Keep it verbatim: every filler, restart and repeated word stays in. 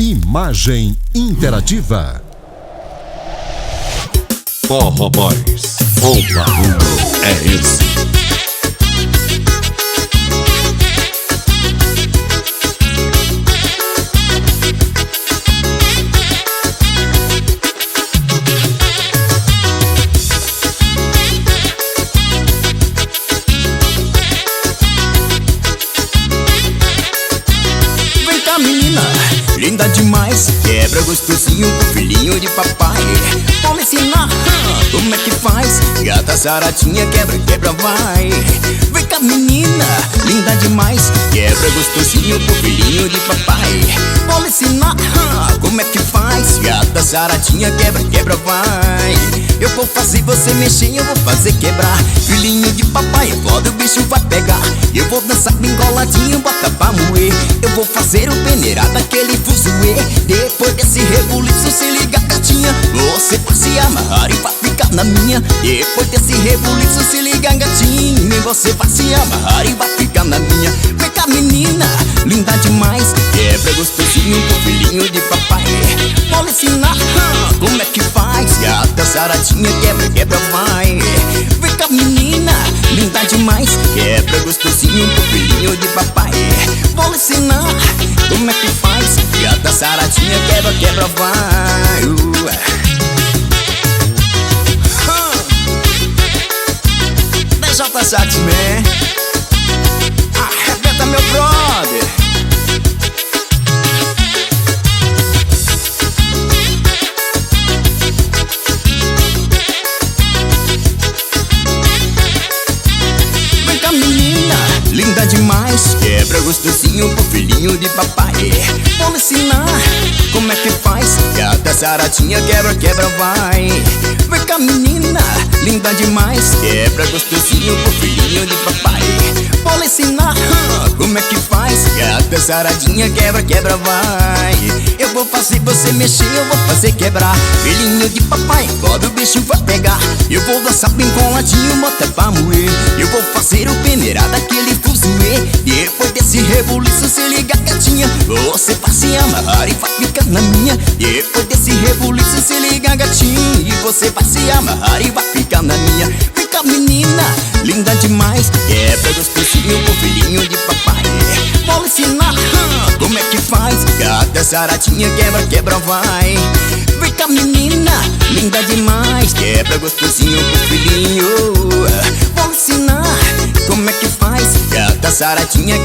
Imagem interativa. Forró Boys, o barulho é esse. Menina, linda demais, quebra gostosinho pro filhinho de papai. Vamos ensinar como é que faz. Gata saradinha, quebra, quebra, vai. Vem cá menina, linda demais, quebra gostosinho pro filhinho de papai. Vamos ensinar como é que faz. Gata saradinha, quebra, quebra, vai. Eu vou fazer você mexer, eu vou fazer quebrar. Filhinho de papai, foda, o bicho vai pegar. Eu vou dançar bem coladinho, bota pra moer. Eu vou fazer o peneirada, aquele fuzuê. Depois desse rebuliço, se liga gatinha, você vai se amarrar e vai ficar na minha. Depois desse rebuliço, se liga gatinha, você vai se amarrar e vai ficar na minha. Vem cá menina, linda demais, quebra gostosinho pro filhinho de papai. Vou ensinar como é que faz. Gata saradinha, quebra, quebra, vai. Vem cá menina, linda demais, quebra gostosinho pro filhinho de papai. Vou ensinar como é que faz. Gata saradinha, quebra, quebra, vai. uh. D J Saxman, arrebenta meu brother. Vem cá menina, linda demais, quebra gostosinho pro filhinho de papai. Vou ensinar como é que faz. Gata saradinha, quebra, quebra, vai. Vem cá menina, linda demais, quebra gostosinho pro filhinho de papai. Vou ensinar como é que faz. Gata saradinha, quebra, quebra, vai. Eu vou fazer você mexer, eu vou fazer quebrar. Filhinho de papai, foda, o bicho vai pegar. Eu vou dançar bem coladinho, bota pra moer. Eu vou fazer o peneirada, aquele fuzuê. Depois desse rebuliço, se liga gatinha, você vai se amarrar e vai ficar na minha. Depois desse rebuliço, se liga gatinha, e você vai se amarrar e vai ficar na minha. Vem cá menina, linda demais, quebra gostosinho pro filhinho de papai. Vou ensinar como é que faz. Gata saradinha, quebra, quebra, vai. Vem cá menina, linda demais, quebra gostosinho pro filhinho. Vou ensinar como é que faz. Gata saradinha,